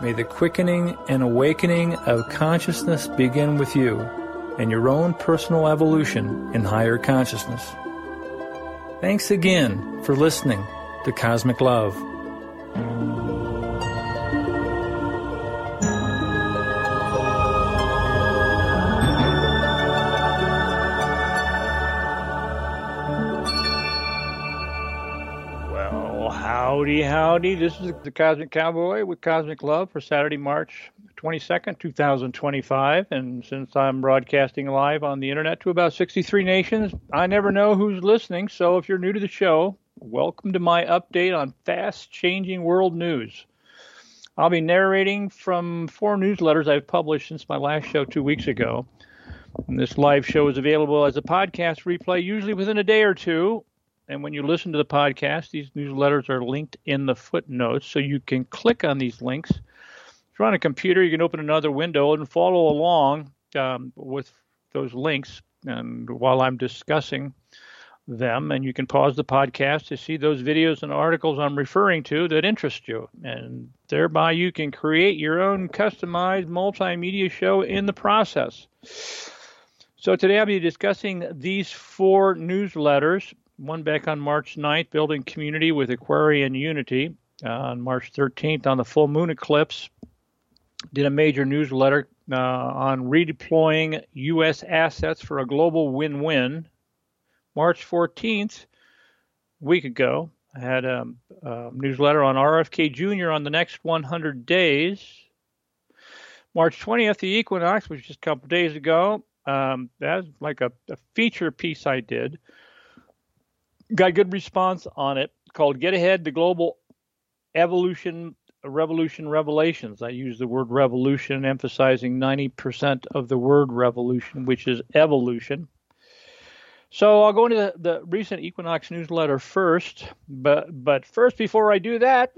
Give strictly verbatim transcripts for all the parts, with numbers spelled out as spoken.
May the quickening and awakening of consciousness begin with you and your own personal evolution in higher consciousness. Thanks again for listening to Cosmic Love. Howdy, howdy. This is the Cosmic Cowboy with Cosmic Love for Saturday, March twenty-second, two thousand twenty-five. And since I'm broadcasting live on the internet to about sixty-three nations, I never know who's listening. So if you're new to the show, welcome to my update on fast-changing world news. I'll be narrating from four newsletters I've published since my last show two weeks ago. And this live show is available as a podcast replay, usually within a day or two. And when you listen to the podcast, these newsletters are linked in the footnotes, so you can click on these links. If you're on a computer, you can open another window and follow along um, with those links and while I'm discussing them. And you can pause the podcast to see those videos and articles I'm referring to that interest you. And thereby you can create your own customized multimedia show in the process. So today I'll be discussing these four newsletters. One back on March ninth, Building Community with Aquarian Unity. Uh, on March thirteenth, on the full moon eclipse, did a major newsletter uh, on redeploying U S assets for a global win-win. March fourteenth, a week ago, I had a, a newsletter on R F K Junior on the next one hundred days. March twentieth, the equinox, which was just a couple days ago. Um, that's like a, a feature piece I did. Got good response on it, called Get Ahead, the Global Evolution, Revolution, Revelations. I use the word revolution, emphasizing ninety percent of the word revolution, which is evolution. So I'll go into the, the recent Equinox newsletter first, but but first, before I do that,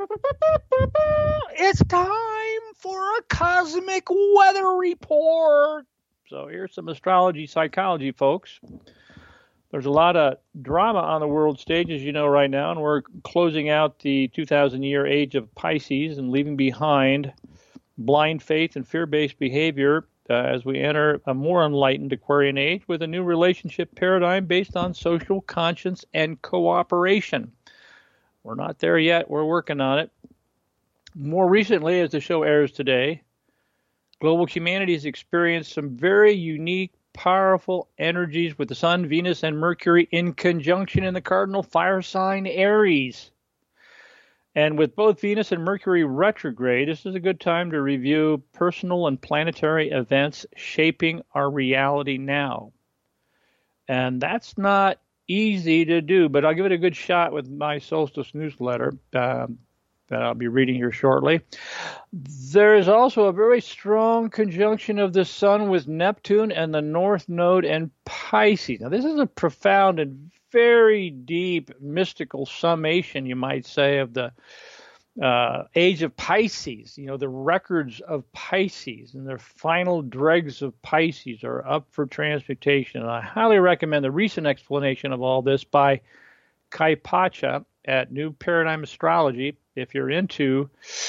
it's time for a cosmic weather report. So here's some astrology psychology, folks. There's a lot of drama on the world stage, as you know, right now, and we're closing out the two thousand year age of Pisces and leaving behind blind faith and fear-based behavior uh, as we enter a more enlightened Aquarian age with a new relationship paradigm based on social conscience and cooperation. We're not there yet. We're working on it. More recently, as the show airs today, global humanity has experienced some very unique powerful energies with the Sun, Venus, and Mercury in conjunction in the cardinal fire sign Aries. And with both Venus and Mercury retrograde, this is a good time to review personal and planetary events shaping our reality now. And that's not easy to do, but I'll give it a good shot with my solstice newsletter um, that I'll be reading here shortly. There is also a very strong conjunction of the Sun with Neptune and the North Node and Pisces. Now, this is a profound and very deep mystical summation, you might say, of the uh, age of Pisces. You know, the records of Pisces and their final dregs of Pisces are up for transmutation. And I highly recommend the recent explanation of all this by Kai Pacha at New Paradigm Astrology. If you're into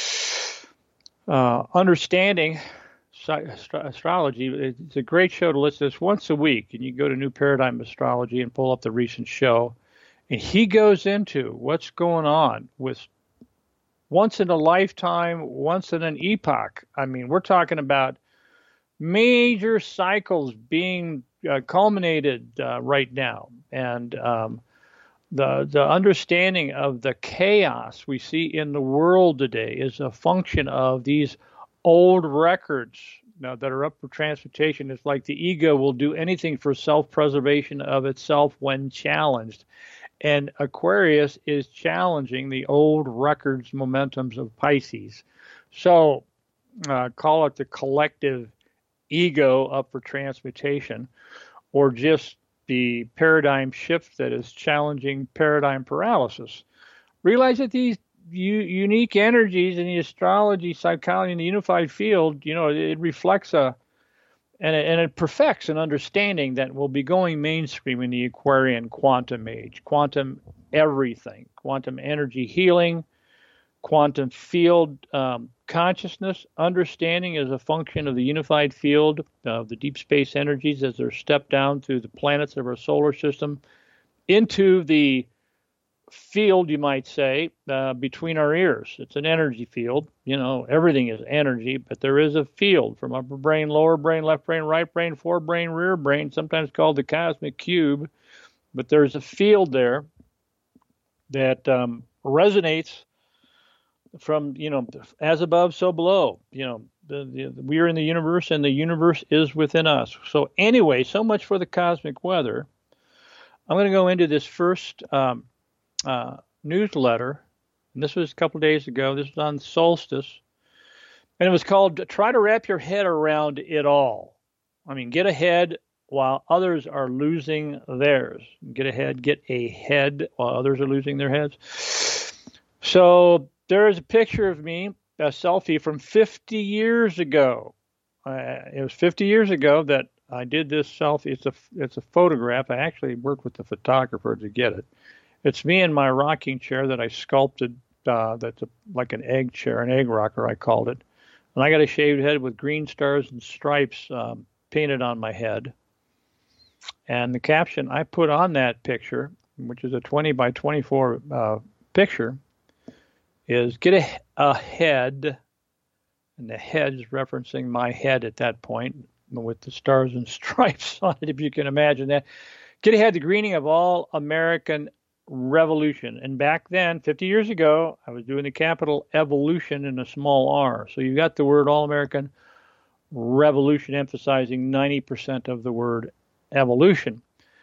uh, understanding astrology, it's a great show to listen to this once a week. And you go to New Paradigm Astrology and pull up the recent show. And he goes into what's going on with once in a lifetime, once in an epoch. I mean, we're talking about major cycles being uh, culminated uh, right now. And um, The the understanding of the chaos we see in the world today is a function of these old records now that are up for transmutation. It's like the ego will do anything for self-preservation of itself when challenged. And Aquarius is challenging the old records momentums of Pisces. So uh, call it the collective ego up for transmutation, or just the paradigm shift that is challenging paradigm paralysis. Realize that these u- unique energies in the astrology, psychology, and the unified field, you know, it, it reflects a, and it, and it perfects an understanding that will be going mainstream in the Aquarian quantum age. Quantum everything, quantum energy healing, quantum field um, consciousness understanding as a function of the unified field of the deep space energies as they're stepped down through the planets of our solar system into the field, you might say, uh, between our ears. It's an energy field. You know, everything is energy, but there is a field from upper brain, lower brain, left brain, right brain, forebrain, rear brain, sometimes called the cosmic cube. But there's a field there that um, resonates from, you know, as above, so below. You know, the, the, we are in the universe and the universe is within us. So anyway, so much for the cosmic weather. I'm going to go into this first um, uh, newsletter. And this was a couple of days ago. This was on solstice. And it was called Try to Wrap Your Head Around It All. I mean, get ahead while others are losing theirs. Get ahead, get ahead while others are losing their heads. So there is a picture of me, a selfie from fifty years ago. Uh, it was fifty years ago that I did this selfie. It's a it's a photograph. I actually worked with the photographer to get it. It's me in my rocking chair that I sculpted. Uh, that's a, like an egg chair, an egg rocker, I called it. And I got a shaved head with green stars and stripes um, painted on my head. And the caption I put on that picture, which is a twenty by twenty-four uh, picture, is get a, a head, and the head is referencing my head at that point with the stars and stripes on it, if you can imagine that. Get ahead, the greening of all American revolution. And back then, fifty years ago, I was doing the capital evolution in a small r. So you got the word all American revolution emphasizing ninety percent of the word evolution.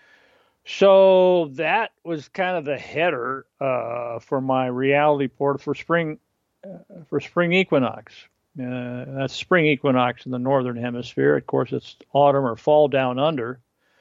So that was kind of the header uh, for my reality report for spring uh, for spring equinox. Uh, that's spring equinox in the northern hemisphere. Of course, it's autumn or fall down under.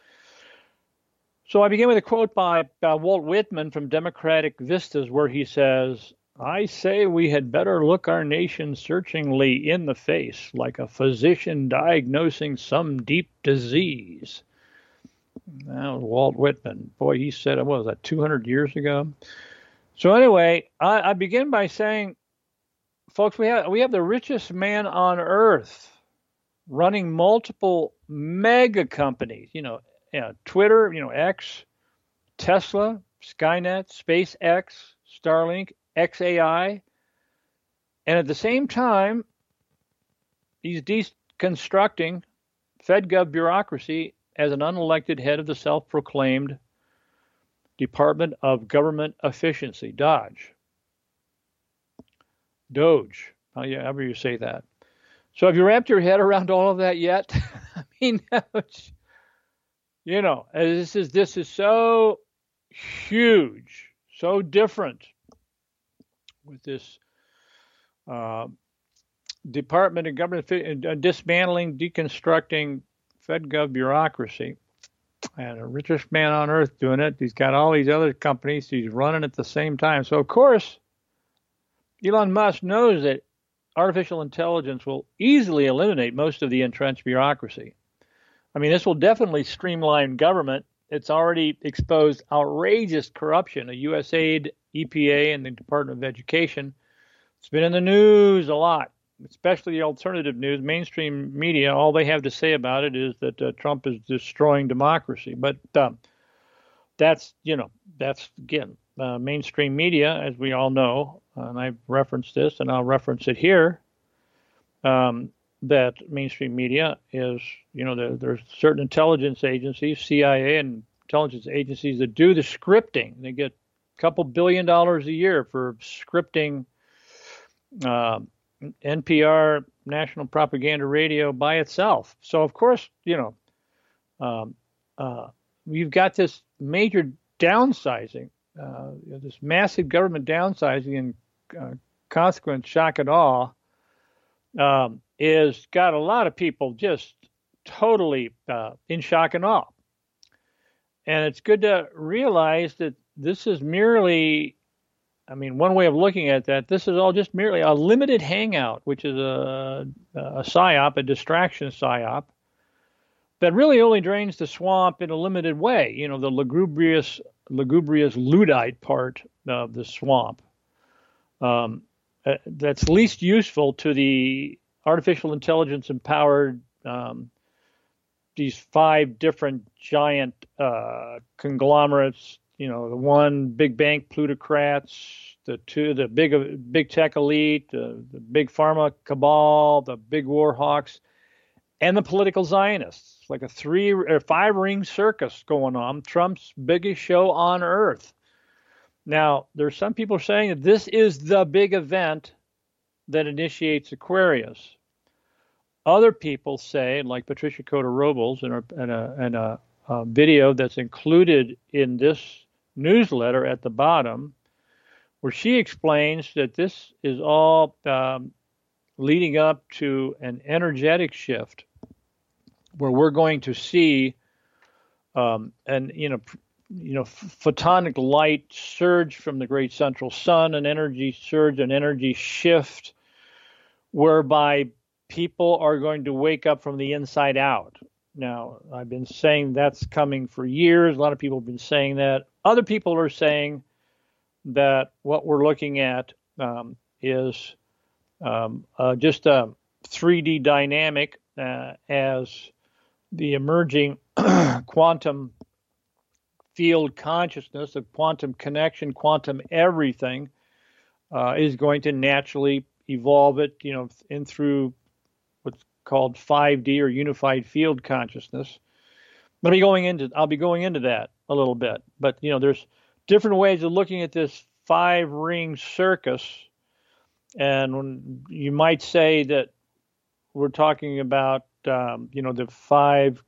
So I begin with a quote by uh, Walt Whitman from Democratic Vistas, where he says, "I say we had better look our nation searchingly in the face, like a physician diagnosing some deep disease." That was Walt Whitman. Boy, he said it, what was that, two hundred years ago? So anyway, I, I begin by saying, folks, we have we have the richest man on earth running multiple mega companies, you know, you know Twitter, you know, X, Tesla, Skynet, SpaceX, Starlink, X A I. And at the same time, he's deconstructing FedGov bureaucracy as an unelected head of the self-proclaimed Department of Government Efficiency, Dodge. Doge, however you say that. So have you wrapped your head around all of that yet? I mean, you know, this is this is so huge, so different with this uh, Department of Government uh, dismantling, deconstructing FedGov bureaucracy, and the richest man on earth doing it. He's got all these other companies he's running at the same time. So, of course, Elon Musk knows that artificial intelligence will easily eliminate most of the entrenched bureaucracy. I mean, this will definitely streamline government. It's already exposed outrageous corruption at U S A I D, E P A, and the Department of Education. It's been in the news a lot, especially the alternative news, mainstream media. All they have to say about it is that uh, Trump is destroying democracy. But um, that's, you know, that's, again, uh, mainstream media, as we all know, and I've referenced this, and I'll reference it here, um, that mainstream media is, you know, there, there's certain intelligence agencies, C I A and intelligence agencies that do the scripting. They get a couple billion dollars a year for scripting uh, N P R, National Propaganda Radio, by itself. So, of course, you know, um, uh, you've got this major downsizing, uh, this massive government downsizing, and uh, consequent shock and awe um, is got a lot of people just totally uh, in shock and awe. And it's good to realize that this is merely, I mean, one way of looking at that, this is all just merely a limited hangout, which is a, a psyop, a distraction psyop, that really only drains the swamp in a limited way. You know, the lugubrious, lugubrious Luddite part of the swamp. Um, uh, that's least useful to the artificial intelligence empowered um, these five different giant uh, conglomerates. You know, the one big bank plutocrats, the two, the big big tech elite, the, the big pharma cabal, the big war hawks, and the political Zionists. It's like a three or five ring circus going on. Trump's biggest show on earth. Now, there's some people saying that this is the big event that initiates Aquarius. Other people say, like Patricia Cota Robles, in a, in a, in a, a video that's included in this newsletter at the bottom, where she explains that this is all um, leading up to an energetic shift, where we're going to see um, an you know you know photonic light surge from the great central sun, an energy surge, an energy shift, whereby people are going to wake up from the inside out. Now, I've been saying that's coming for years. A lot of people have been saying that. Other people are saying that what we're looking at um, is um, uh, just a three D dynamic uh, as the emerging quantum field consciousness of quantum connection, quantum everything uh, is going to naturally evolve it, you know, in through what's called five D or unified field consciousness. I'll be going into I'll be going into that a little bit, but you know, there's different ways of looking at this five ring circus, and when you might say that we're talking about um, you know the five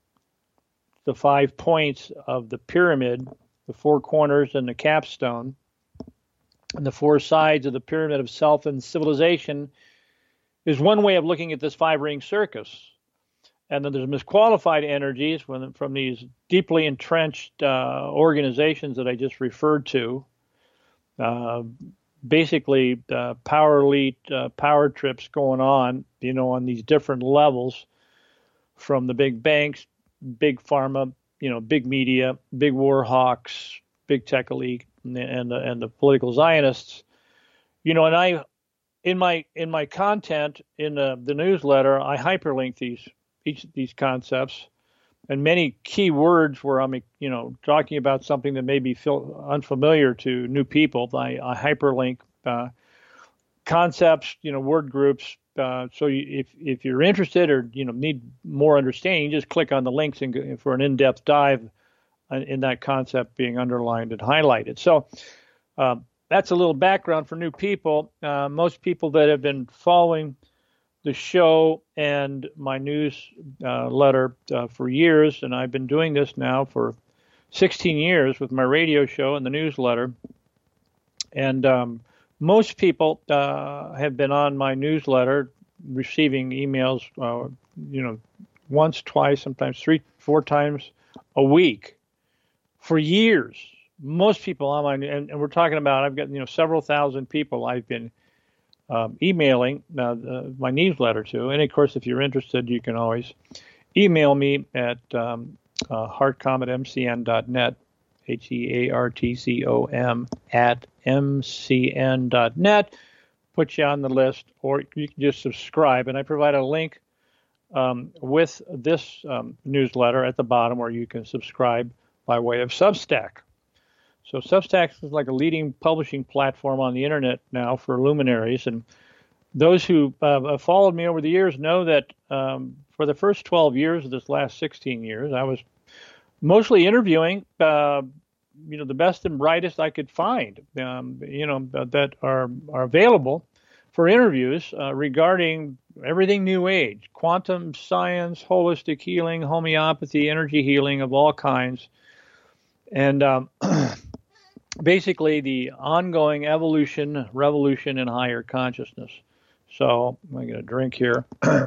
the five points of the pyramid, the four corners and the capstone, and the four sides of the pyramid of self and civilization is one way of looking at this five-ring circus. And then there's misqualified energies from, from these deeply entrenched uh, organizations that I just referred to. Uh, basically, uh, power elite, uh, power trips going on, you know, on these different levels, from the big banks, big pharma, you know, big media, big war hawks, big tech elite, and the, and the, and the political Zionists. You know, and I, in my in my content in the, the newsletter, I hyperlink these each of these concepts and many key words where I'm, you know, talking about something that may be feel unfamiliar to new people. I, I hyperlink uh, concepts, you know, word groups. Uh, so you, if if you're interested or you know need more understanding, just click on the links and go for an in-depth dive in that concept being underlined and highlighted. So uh, that's a little background for new people. Uh, most people that have been following the show and my newsletter uh, uh, for years, and I've been doing this now for sixteen years with my radio show and the newsletter. And um, most people uh, have been on my newsletter, receiving emails, uh, you know, once, twice, sometimes three, four times a week for years. Most people on my, and, and we're talking about, I've got, you know, several thousand people I've been um, emailing uh, uh, my newsletter to. And of course, if you're interested, you can always email me at um, uh, heartcom at m c n dot net, H E A R T C O M at m c n dot net, put you on the list, or you can just subscribe. And I provide a link um, with this um, newsletter at the bottom where you can subscribe by way of Substack. So Substack is like a leading publishing platform on the internet now for luminaries. And those who uh, have followed me over the years know that um, for the first twelve years of this last sixteen years, I was mostly interviewing, uh, you know, the best and brightest I could find, um, you know, that are, are available for interviews uh, regarding everything New Age, quantum science, holistic healing, homeopathy, energy healing of all kinds. And um, basically the ongoing evolution, revolution in higher consciousness. So I'm going to drink here.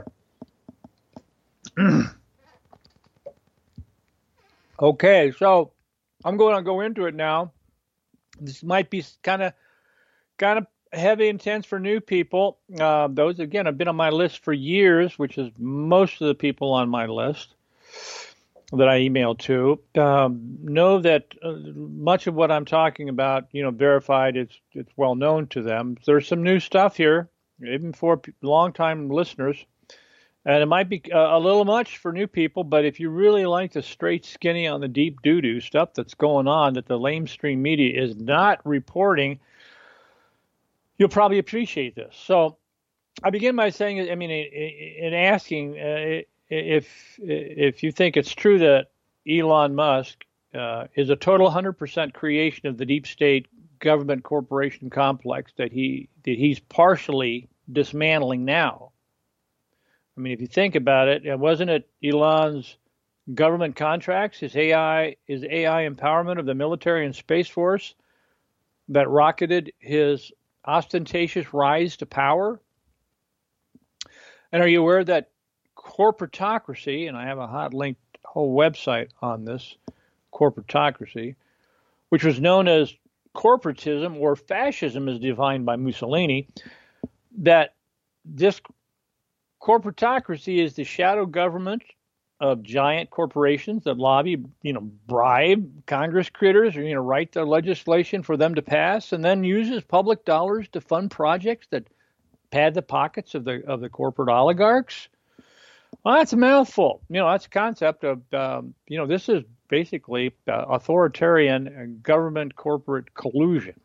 Okay, so I'm going to go into it now. This might be kind of kind of heavy, intense for new people. Uh, those, again, have been on my list for years, which is most of the people on my list. that I emailed to. Um, know that uh, much of what I'm talking about, you know, verified, it's it's well known to them. There's some new stuff here, even for long-time listeners, and it might be a, a little much for new people, but if you really like the straight skinny on the deep doo-doo stuff that's going on that the lamestream media is not reporting, you'll probably appreciate this. So I begin by saying, I mean, in asking uh, if if you think it's true that Elon Musk uh, is a total one hundred percent creation of the deep state government corporation complex that he that he's partially dismantling now. I mean, if you think about it, wasn't it Elon's government contracts, his A I, his A I empowerment of the military and space force that rocketed his ostentatious rise to power? And are you aware that corporatocracy, and I have a hot linked whole website on this, corporatocracy, which was known as corporatism or fascism as defined by Mussolini, that this corporatocracy is the shadow government of giant corporations that lobby, you know, bribe Congress critters, or, you know, write the legislation for them to pass, and then uses public dollars to fund projects that pad the pockets of the of the corporate oligarchs. Well, that's a mouthful. You know, that's a concept of, um, you know, this is basically uh, authoritarian government corporate collusion.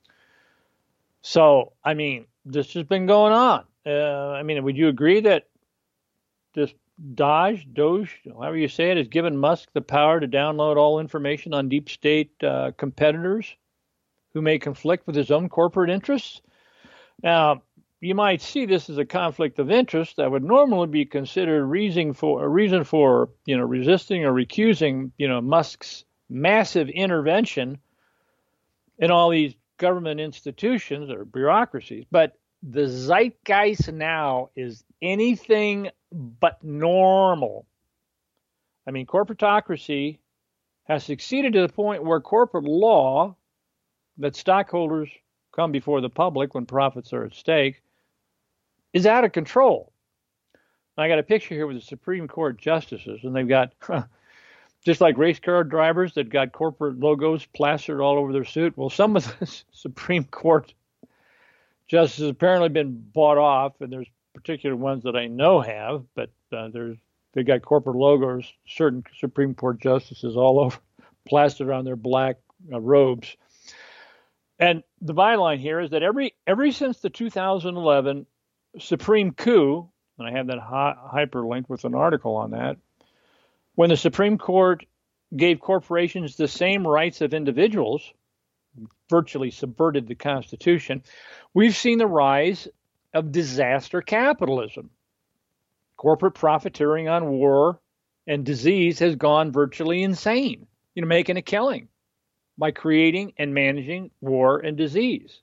So, I mean, this has been going on. Uh, I mean, would you agree that this Doge, Doge, however you say it, has given Musk the power to download all information on deep state uh, competitors who may conflict with his own corporate interests? Now, you might see this as a conflict of interest that would normally be considered reason for a reason for, you know, resisting or recusing, you know, Musk's massive intervention in all these government institutions or bureaucracies. But the zeitgeist now is anything but normal. I mean, corporatocracy has succeeded to the point where corporate law, that stockholders come before the public when profits are at stake, is out of control. I got a picture here with the Supreme Court justices, and they've got, just like race car drivers that got corporate logos plastered all over their suit. Well, some of the Supreme Court justices apparently been bought off, and there's particular ones that I know have, but uh, there's they got corporate logos, certain Supreme Court justices all over, plastered on their black uh, robes. And the byline here is that every every since the two thousand eleven Supreme coup, and I have that hi- hyperlink with an article on that, when the Supreme Court gave corporations the same rights of individuals, virtually subverted the Constitution, we've seen the rise of disaster capitalism. Corporate profiteering on war and disease has gone virtually insane, you know, making a killing by creating and managing war and disease.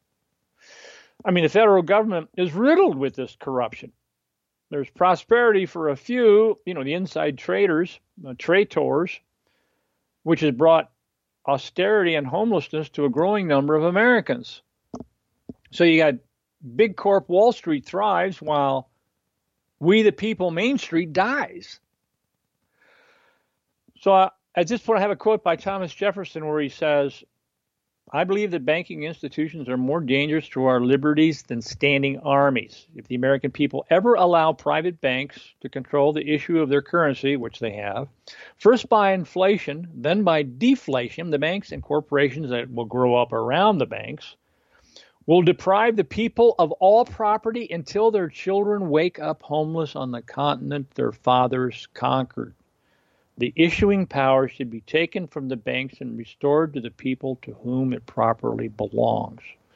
I mean, the federal government is riddled with this corruption. There's prosperity for a few, you know, the inside traders, uh, traitors, which has brought austerity and homelessness to a growing number of Americans. So you got big corp Wall Street thrives while we the people Main Street dies. So I, at this point, I have a quote by Thomas Jefferson where he says, I believe that banking institutions are more dangerous to our liberties than standing armies. If the American people ever allow private banks to control the issue of their currency, which they have, first by inflation, then by deflation, the banks and corporations that will grow up around the banks will deprive the people of all property until their children wake up homeless on the continent their fathers conquered. The issuing power should be taken from the banks and restored to the people to whom it properly belongs.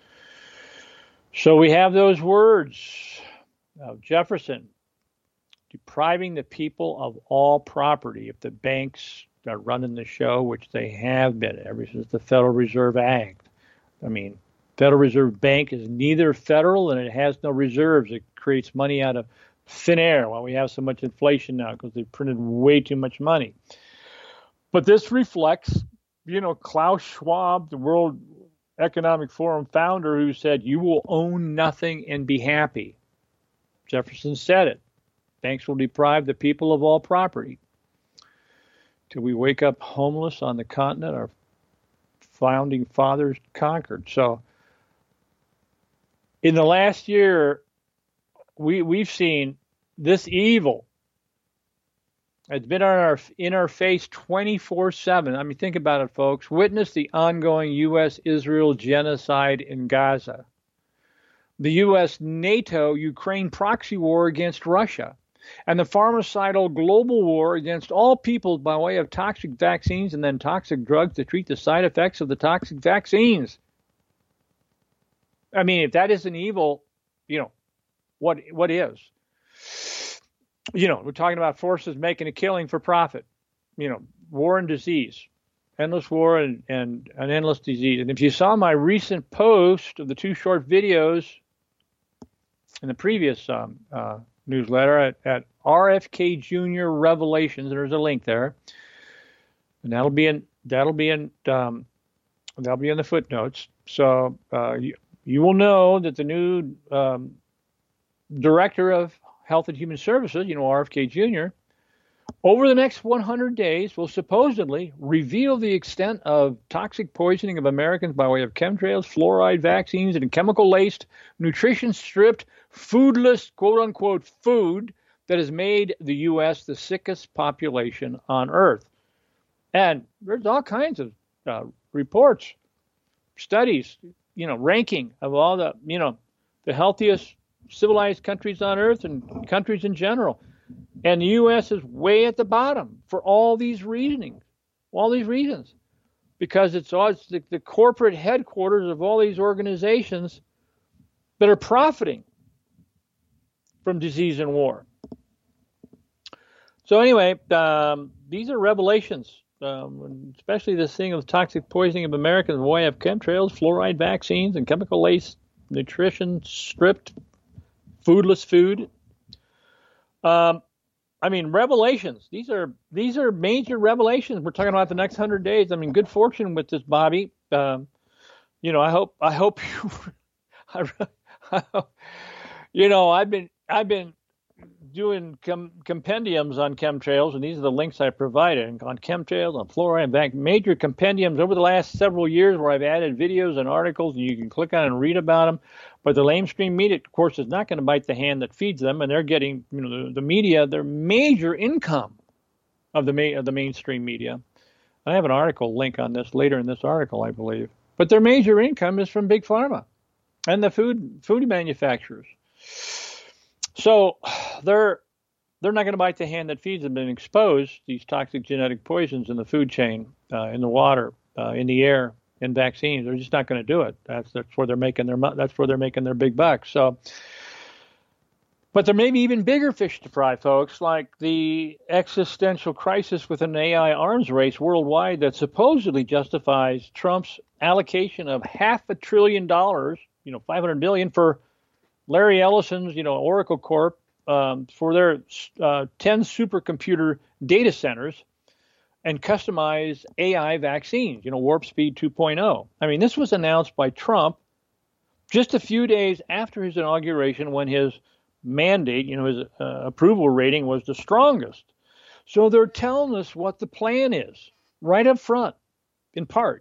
So we have those words of Jefferson, depriving the people of all property. If the banks are running the show, which they have been ever since the Federal Reserve Act. I mean, Federal Reserve Bank is neither federal and it has no reserves. It creates money out of thin air while we have so much inflation now because they've printed way too much money. But this reflects, you know, Klaus Schwab, the World Economic Forum founder, who said, you will own nothing and be happy. Jefferson said it. Banks will deprive the people of all property. till we wake up homeless on the continent our founding fathers conquered. So in the last year, we, we've seen this evil. It's been on our, in our face twenty-four seven. I mean, think about it, folks. Witness the ongoing U S Israel genocide in Gaza, the U S NATO Ukraine proxy war against Russia, and the pharmacidal global war against all peoples by way of toxic vaccines and then toxic drugs to treat the side effects of the toxic vaccines. I mean, if that isn't evil, you know, what what is? You know, we're talking about forces making a killing for profit. You know, war and disease, endless war and, and an endless disease. And if you saw my recent post of the two short videos in the previous um, uh, newsletter at, at R F K Junior Revelations, there's a link there, and that'll be in that'll be in um, that'll be in the footnotes. So uh, you you will know that the new um, director of Health and Human Services, you know, R F K Junior, over the next one hundred days will supposedly reveal the extent of toxic poisoning of Americans by way of chemtrails, fluoride vaccines, and chemical-laced, nutrition-stripped, foodless, quote-unquote, food that has made the U S the sickest population on Earth. And there's all kinds of uh, reports, studies, you know, ranking of all the, you know, the healthiest civilized countries on Earth and countries in general. And the U S is way at the bottom for all these reasonings, all these reasons, because it's all it's the, the corporate headquarters of all these organizations that are profiting from disease and war. So anyway, um, these are revelations, um, especially this thing of toxic poisoning of Americans by way of chemtrails, fluoride vaccines, and chemical-laced, nutrition-stripped, foodless food. Um, I mean, revelations. These are these are major revelations. We're talking about the next hundred days. I mean, good fortune with this, Bobby. Um, you know, I hope I hope you. I, I, you know, I've been I've been doing com- compendiums on chemtrails, and these are the links I provided on chemtrails, on fluoride, back major compendiums over the last several years, where I've added videos and articles, and you can click on and read about them. But the mainstream media, of course, is not going to bite the hand that feeds them, and they're getting, you know, the, the media, their major income of the ma- of the mainstream media. I have an article link on this later in this article, I believe. But their major income is from Big Pharma and the food food manufacturers. So they're they're not going to bite the hand that feeds them and expose these toxic genetic poisons in the food chain, uh, in the water, uh, in the air, in vaccines. They're just not going to do it. That's that's where they're making their that's where they're making their big bucks. So, but there may be even bigger fish to fry, folks, like the existential crisis with an A I arms race worldwide that supposedly justifies Trump's allocation of half a trillion dollars, you know, five hundred billion for Larry Ellison's, you know, Oracle Corp, um, for their uh, ten supercomputer data centers and customize A I vaccines, you know, Warp Speed two point oh. I mean, this was announced by Trump just a few days after his inauguration, when his mandate, you know, his uh, approval rating was the strongest. So they're telling us what the plan is right up front, in part.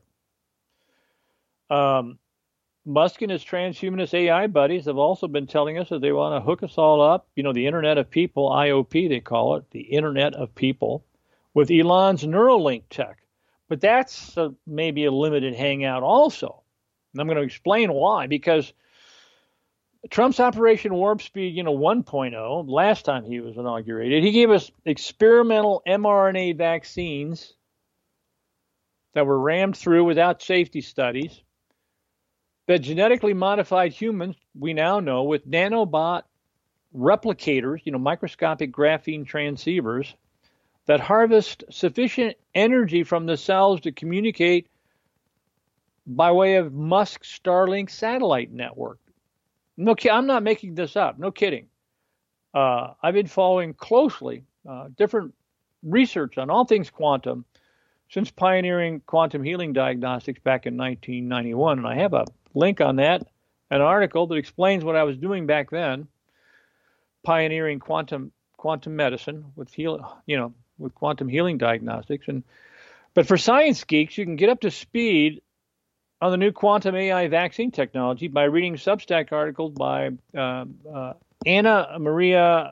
Um, Musk and his transhumanist A I buddies have also been telling us that they want to hook us all up, you know, the Internet of People, I O P they call it, the Internet of People, with Elon's Neuralink tech. But that's a, maybe a limited hangout also. And I'm going to explain why, because Trump's Operation Warp Speed, you know, one point oh, last time he was inaugurated, he gave us experimental mRNA vaccines that were rammed through without safety studies, that genetically modified humans, we now know, with nanobot replicators, you know, microscopic graphene transceivers, that harvest sufficient energy from the cells to communicate by way of Musk's Starlink satellite network. No, I'm not making this up. No kidding. Uh, I've been following closely uh, different research on all things quantum since pioneering quantum healing diagnostics back in nineteen ninety-one, and I have a link on that, an article that explains what I was doing back then, pioneering quantum quantum medicine with heal, you know, with quantum healing diagnostics. And but for science geeks, you can get up to speed on the new quantum A I vaccine technology by reading Substack articles by uh, uh, Anna Maria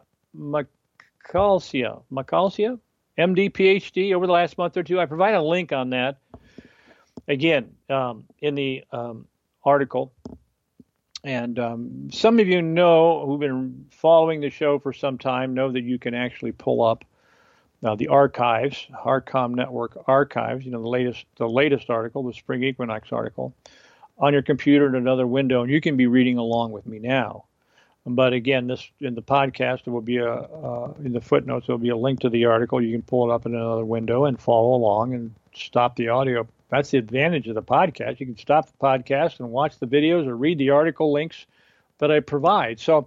Macalcia, Macalcia, M D, P H D, over the last month or two. I provide a link on that, again, um, in the um, article. And um, some of you know, who've been following the show for some time, know that you can actually pull up uh, the archives, HeartCom Network archives, you know, the latest the latest article, the Spring Equinox article, on your computer in another window, and you can be reading along with me now. But again, this in the podcast, there will be a, uh, in the footnotes, there will be a link to the article. You can pull it up in another window and follow along and stop the audio. That's the advantage of the podcast. You can stop the podcast and watch the videos or read the article links that I provide. So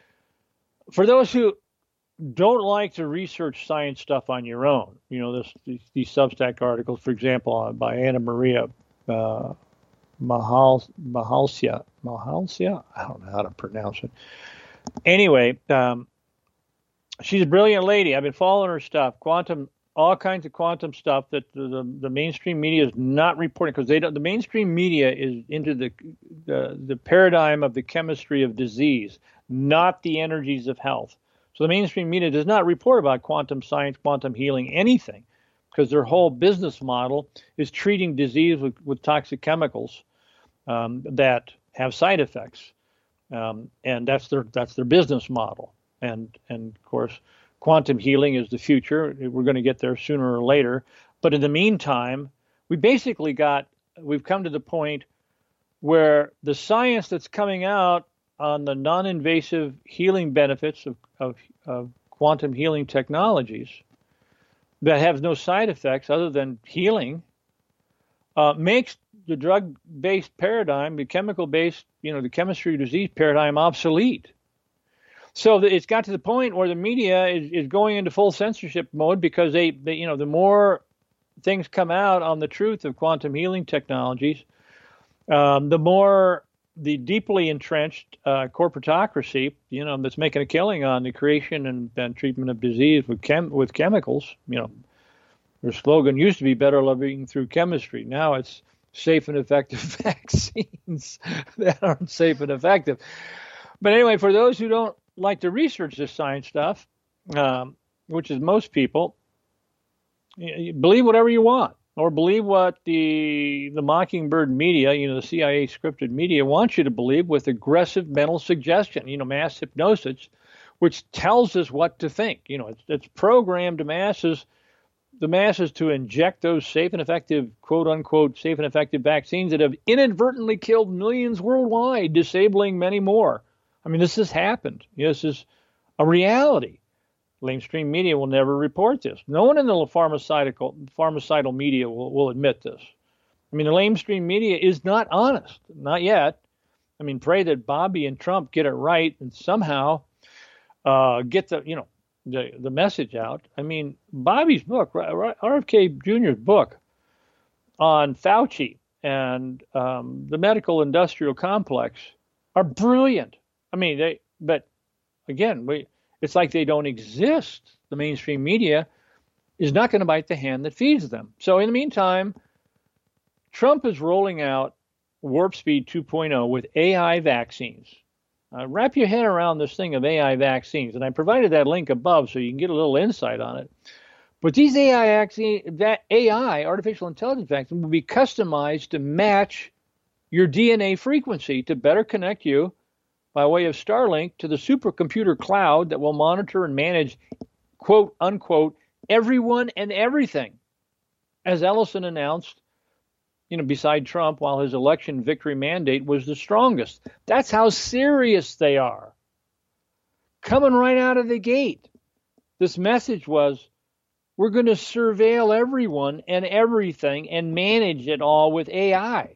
for those who don't like to research science stuff on your own, you know, this these, these Substack articles, for example, by Anna Maria uh, Mahal, Mahalcia, Mahalcia? I don't know how to pronounce it. Anyway, um, she's a brilliant lady. I've been following her stuff, quantum, all kinds of quantum stuff that the, the, the mainstream media is not reporting, because they don't. The mainstream media is into the, the the paradigm of the chemistry of disease, not the energies of health. So the mainstream media does not report about quantum science, quantum healing, anything, because their whole business model is treating disease with, with toxic chemicals um, that have side effects, um, and that's their that's their business model. And and of course, quantum healing is the future. We're going to get there sooner or later. But in the meantime, we basically got we've come to the point where the science that's coming out on the non-invasive healing benefits of, of, of quantum healing technologies that have no side effects other than healing, uh, makes the drug-based paradigm, the chemical-based, you know, the chemistry of disease paradigm obsolete. So it's got to the point where the media is, is going into full censorship mode because they, they, you know, the more things come out on the truth of quantum healing technologies, um, the more the deeply entrenched uh, corporatocracy, you know, that's making a killing on the creation and, and treatment of disease with chem with chemicals. You know, their slogan used to be "Better Living Through Chemistry." Now it's safe and effective vaccines that aren't safe and effective. But anyway, for those who don't like to research this science stuff, um, which is most people, you believe whatever you want, or believe what the the Mockingbird media, you know, the C I A scripted media wants you to believe with aggressive mental suggestion, you know, mass hypnosis, which tells us what to think. You know, it's, it's programmed to masses, the masses to inject those safe and effective, quote unquote, safe and effective vaccines that have inadvertently killed millions worldwide, disabling many more. I mean, this has happened. You know, this is a reality. Mainstream media will never report this. No one in the pharmaceutical pharmaceutical media will, will admit this. I mean, the mainstream media is not honest, not yet. I mean, pray that Bobby and Trump get it right and somehow uh, get the you know the the message out. I mean, Bobby's book, R F K Junior's book on Fauci and um, the medical industrial complex are brilliant. I mean, they but again we. It's like they don't exist. The mainstream media is not going to bite the hand that feeds them. So in the meantime, Trump is rolling out Warp Speed two point oh with A I vaccines. Uh, wrap your head around this thing of A I vaccines. And I provided that link above so you can get a little insight on it. But these A I, vaccine, that A I, artificial intelligence vaccines, will be customized to match your D N A frequency to better connect you by way of Starlink to the supercomputer cloud that will monitor and manage, quote unquote, everyone and everything. As Ellison announced, you know, beside Trump, while his election victory mandate was the strongest. That's how serious they are. Coming right out of the gate, this message was, we're going to surveil everyone and everything and manage it all with A I.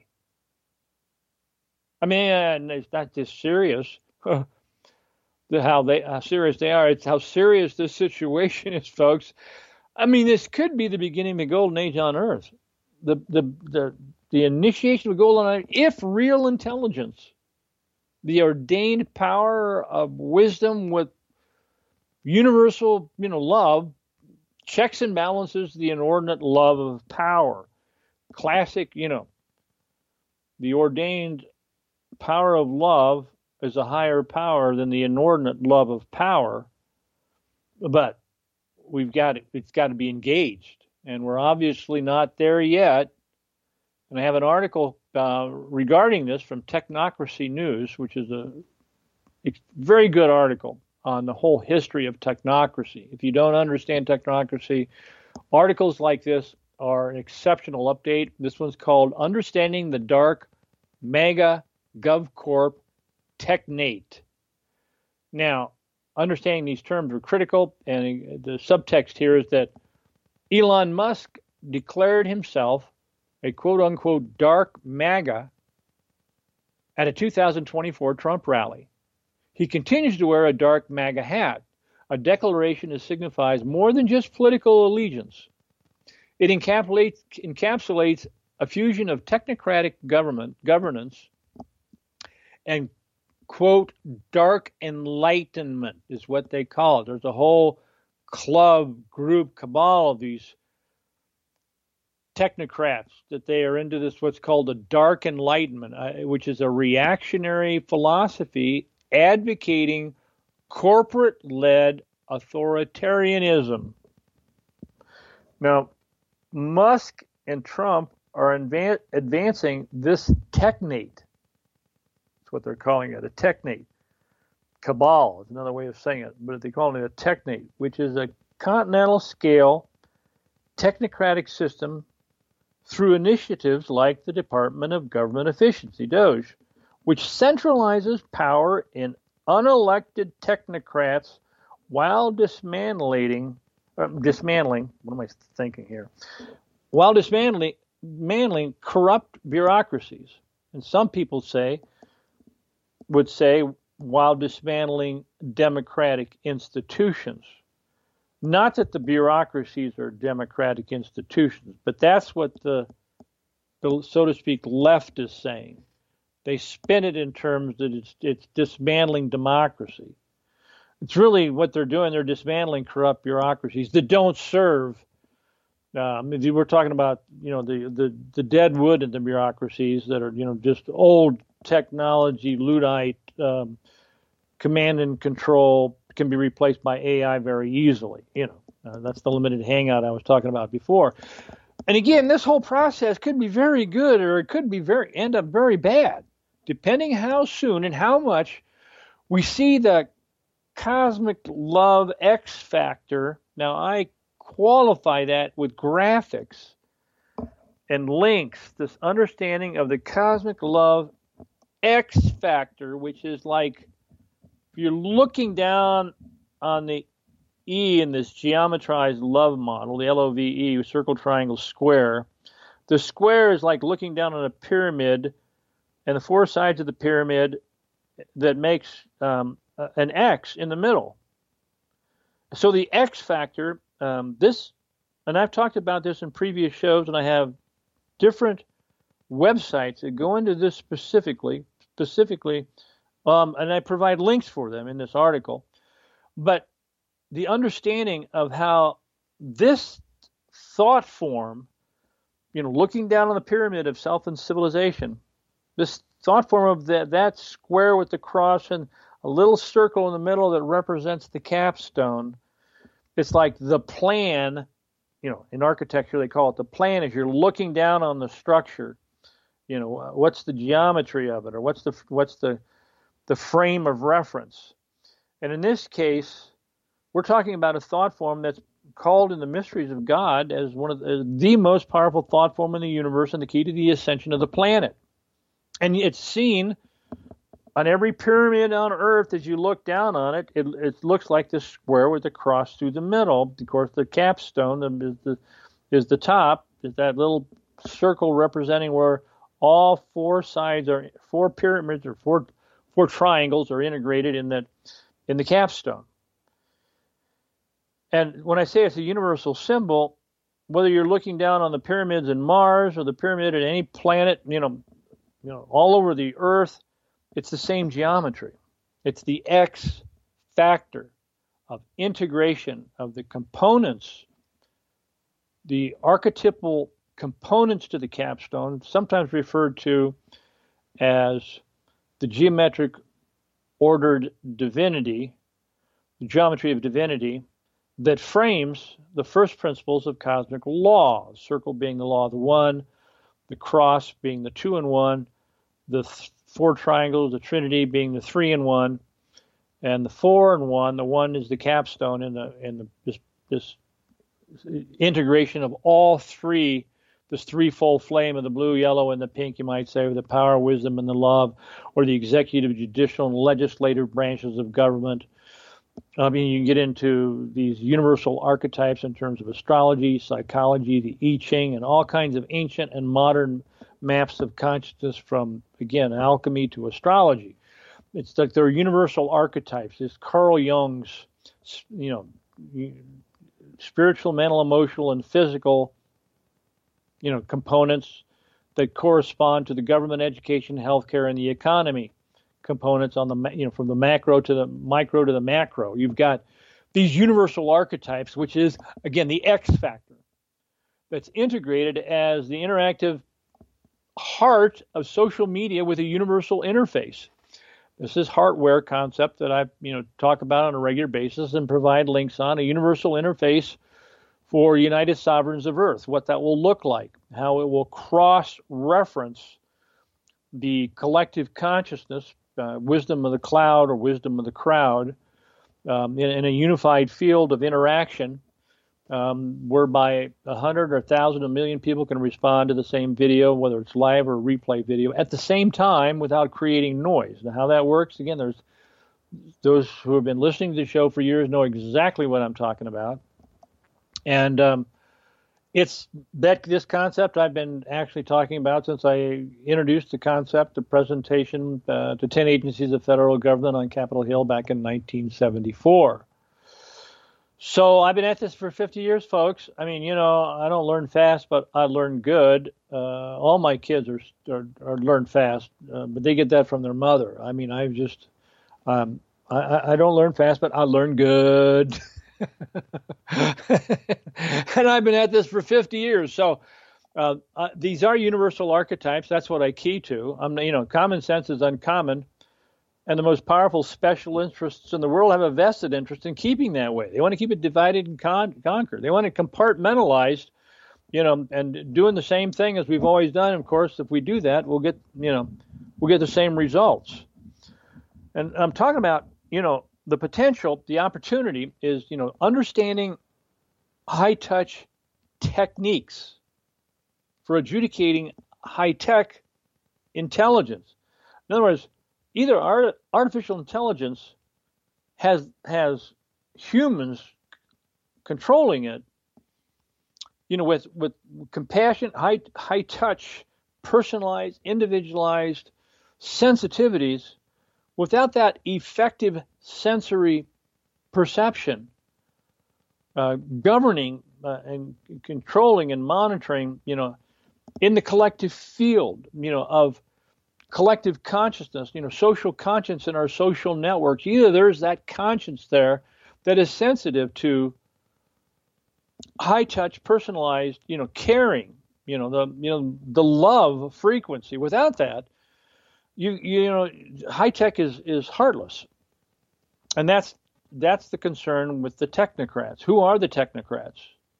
I mean, it's not just serious, how they how serious they are. It's how serious this situation is, folks. I mean, this could be the beginning of the golden age on Earth, the the the the initiation of the golden age, if real intelligence, the ordained power of wisdom with universal, you know, love, checks and balances the inordinate love of power. Classic, you know, the ordained power of love is a higher power than the inordinate love of power, but we've got it, it's got to be engaged, and we're obviously not there yet. And I have an article uh, regarding this from Technocracy News, which is a very good article on the whole history of technocracy. If you don't understand technocracy, articles like this are an exceptional update. This one's called Understanding the Dark MAGA GovCorp Technate. Now, understanding these terms are critical, and the subtext here is that Elon Musk declared himself a quote-unquote dark MAGA at a two thousand twenty-four Trump rally. He continues to wear a dark MAGA hat, a declaration that signifies more than just political allegiance. It encapsulates, encapsulates a fusion of technocratic government governance and, quote, dark enlightenment is what they call it. There's a whole club, group, cabal of these technocrats that they are into this, what's called the dark enlightenment, uh, which is a reactionary philosophy advocating corporate-led authoritarianism. Now, Musk and Trump are advan- advancing this technate. That's what they're calling it, a technate. Cabal is another way of saying it, but they call it a technate, which is a continental scale technocratic system through initiatives like the Department of Government Efficiency, DOGE, which centralizes power in unelected technocrats while dismantling, uh, dismantling, what am I thinking here? While dismantling, dismantling corrupt bureaucracies. And some people say, would say, while dismantling democratic institutions. Not that the bureaucracies are democratic institutions, but that's what the, the so to speak, left is saying. They spin it in terms that it's, it's dismantling democracy. It's really what they're doing. They're dismantling corrupt bureaucracies that don't serve. Um, we're talking about, you know, the, the, the dead wood in the bureaucracies that are, you know, just old technology, Luddite, um, command and control can be replaced by A I very easily. You know, uh, that's the limited hangout I was talking about before. And again, this whole process could be very good, or it could be very end up very bad, depending how soon and how much we see the cosmic love X factor. Now, I qualify that with graphics and links, this understanding of the cosmic love X factor, which is like, if you're looking down on the E in this geometrized love model, the L O V E, circle, triangle, square, the square is like looking down on a pyramid, and the four sides of the pyramid that makes um, an X in the middle. So the X factor, um, this, and I've talked about this in previous shows, and I have different websites that go into this specifically, specifically, um, and I provide links for them in this article. But the understanding of how this thought form, you know, looking down on the pyramid of self and civilization, this thought form of that, that square with the cross and a little circle in the middle that represents the capstone, it's like the plan, you know, in architecture they call it the plan, as you're looking down on the structure, you know, what's the geometry of it, or what's the what's the the frame of reference. And in this case, we're talking about a thought form that's called in the mysteries of God as one of the, the most powerful thought form in the universe and the key to the ascension of the planet. And it's seen on every pyramid on Earth. As you look down on it, it, it looks like this square with a cross through the middle. Of course, the capstone is the, is the top, is that little circle representing where all four sides are, four pyramids or four four triangles are integrated in that in the capstone. And when I say it's a universal symbol, whether you're looking down on the pyramids in Mars or the pyramid at any planet, you know, you know, all over the Earth, it's the same geometry. It's the X factor of integration of the components the archetypal components to the capstone, sometimes referred to as the geometric ordered divinity, the geometry of divinity, that frames the first principles of cosmic law, the circle being the law of the one, the cross being the two and one, the th- four triangles, the trinity being the three and one, and the four and one. The one is the capstone in the in the this this integration of all three, this threefold flame of the blue, yellow, and the pink, you might say, with the power, wisdom, and the love, or the executive, judicial, and legislative branches of government. I mean, you can get into these universal archetypes in terms of astrology, psychology, the I Ching, and all kinds of ancient and modern maps of consciousness, from, again, alchemy to astrology. It's like there are universal archetypes. It's Carl Jung's, you know, spiritual, mental, emotional, and physical, you know, components that correspond to the government, education, healthcare, and the economy components on the, you know, from the macro to the micro to the macro. You've got these universal archetypes, which is, again, the X factor that's integrated as the interactive heart of social media with a universal interface. This is hardware concept that I, you know, talk about on a regular basis and provide links on, a universal interface for United Sovereigns of Earth, what that will look like, how it will cross-reference the collective consciousness, uh, wisdom of the cloud or wisdom of the crowd, um, in, in a unified field of interaction, um, whereby a hundred or a thousand, a million people can respond to the same video, whether it's live or replay video, at the same time without creating noise. Now, how that works, again, there's those who have been listening to the show for years know exactly what I'm talking about. And um, it's that this concept I've been actually talking about since I introduced the concept, the presentation uh, to ten agencies of federal government on Capitol Hill back in nineteen seventy-four. So I've been at this for fifty years, folks. I mean, you know, I don't learn fast, but I learn good. Uh, all my kids are are, are learn fast, uh, but they get that from their mother. I mean, I've just, um, I, I don't learn fast, but I learn good. And I've been at this for fifty years. So uh, uh, these are universal archetypes. That's what I key to. I'm, you know, common sense is uncommon. And the most powerful special interests in the world have a vested interest in keeping that way. They want to keep it divided and con- conquer. They want it compartmentalized, you know, and doing the same thing as we've always done. Of course, if we do that, we'll get, you know, we'll get the same results. And I'm talking about, you know, the potential, the opportunity is, you know, understanding high-touch techniques for adjudicating high-tech intelligence. In other words, either art, artificial intelligence has has humans controlling it, you know, with with compassion, high high touch, personalized, individualized sensitivities, without that effective sensory perception, uh, governing uh, and controlling and monitoring, you know, in the collective field, you know, of collective consciousness, you know, social conscience in our social networks. Either there's that conscience there that is sensitive to high touch, personalized, you know, caring, you know, the, you know, the love frequency. Without that, you, you know, high tech is, is heartless. And that's, that's the concern with the technocrats. Who are the technocrats?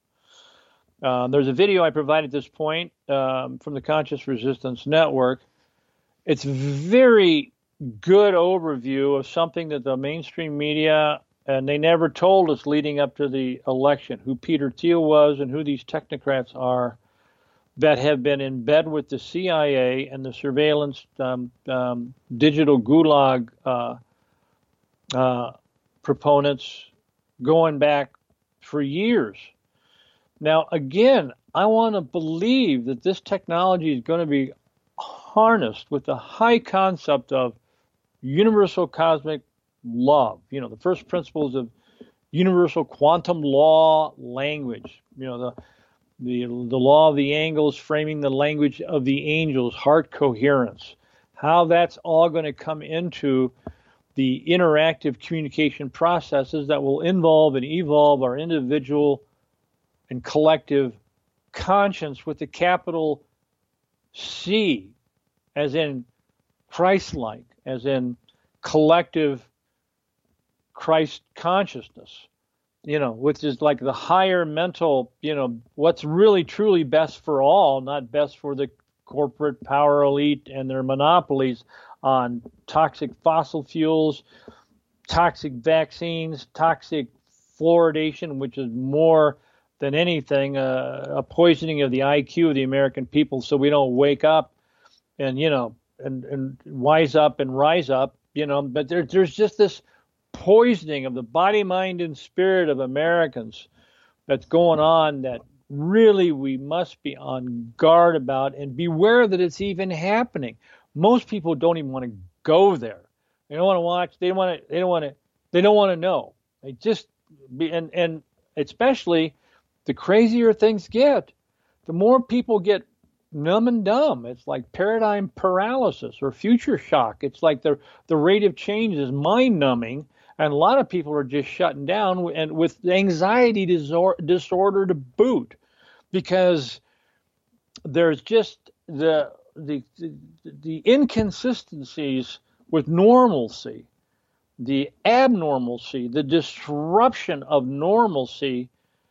Uh, there's a video I provided at this point um, from the Conscious Resistance Network. It's very good overview of something that the mainstream media, and they never told us leading up to the election, who Peter Thiel was and who these technocrats are that have been in bed with the C I A and the surveillance um, um, digital gulag uh, uh, proponents going back for years. Now, again, I want to believe that this technology is going to be harnessed with the high concept of universal cosmic love, you know, the first principles of universal quantum law language, you know, the the the law of the angles framing the language of the angels, heart coherence, how that's all going to come into the interactive communication processes that will involve and evolve our individual and collective conscience with the capital C, as in Christ-like, as in collective Christ consciousness, you know, which is like the higher mental, you know, what's really truly best for all, not best for the corporate power elite and their monopolies on toxic fossil fuels, toxic vaccines, toxic fluoridation, which is more than anything uh, a poisoning of the I Q of the American people, so we don't wake up and, you know, and, and wise up and rise up, you know. But there, there's just this poisoning of the body, mind, and spirit of Americans that's going on that really we must be on guard about and beware that it's even happening. Most people don't even want to go there. They don't want to watch. They don't want to. They don't want to. They don't want to know. They just be, and and especially the crazier things get, the more people get numb and dumb. It's like paradigm paralysis or future shock. It's like the the rate of change is mind numbing, and a lot of people are just shutting down and with anxiety disor- disorder to boot, because there's just the the the inconsistencies with normalcy, the abnormalcy, the disruption of normalcy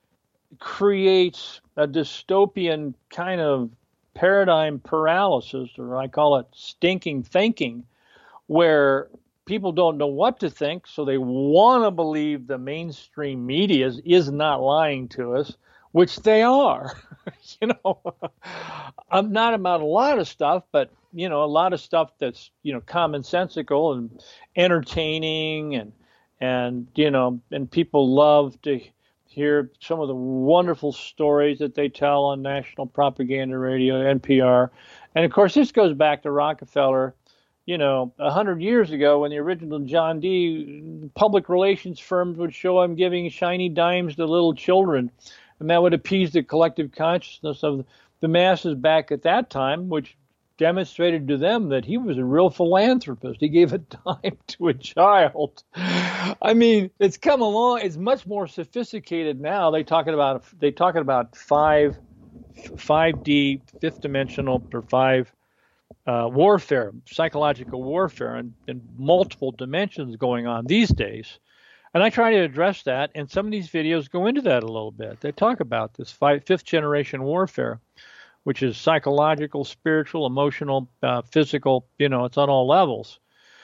creates a dystopian kind of paradigm paralysis, or I call it stinking thinking, where people don't know what to think, so they want to believe the mainstream media is, is not lying to us, which they are. You know, I'm not about a lot of stuff, but, you know, a lot of stuff that's, you know, commonsensical and entertaining, and, and, you know, and people love to hear some of the wonderful stories that they tell on national propaganda radio, N P R. And of course, this goes back to Rockefeller, you know, a hundred years ago when the original John D. public relations firms would show him giving shiny dimes to little children. And that would appease the collective consciousness of the masses back at that time, which demonstrated to them that he was a real philanthropist. He gave a dime to a child. I mean, it's come along. It's much more sophisticated now. They talking about they talking about five, five D, fifth dimensional, or five uh, warfare, psychological warfare, and, and multiple dimensions going on these days. And I try to address that, and some of these videos go into that a little bit. They talk about this five, fifth generation warfare, which is psychological, spiritual, emotional, uh, physical, you know, it's on all levels.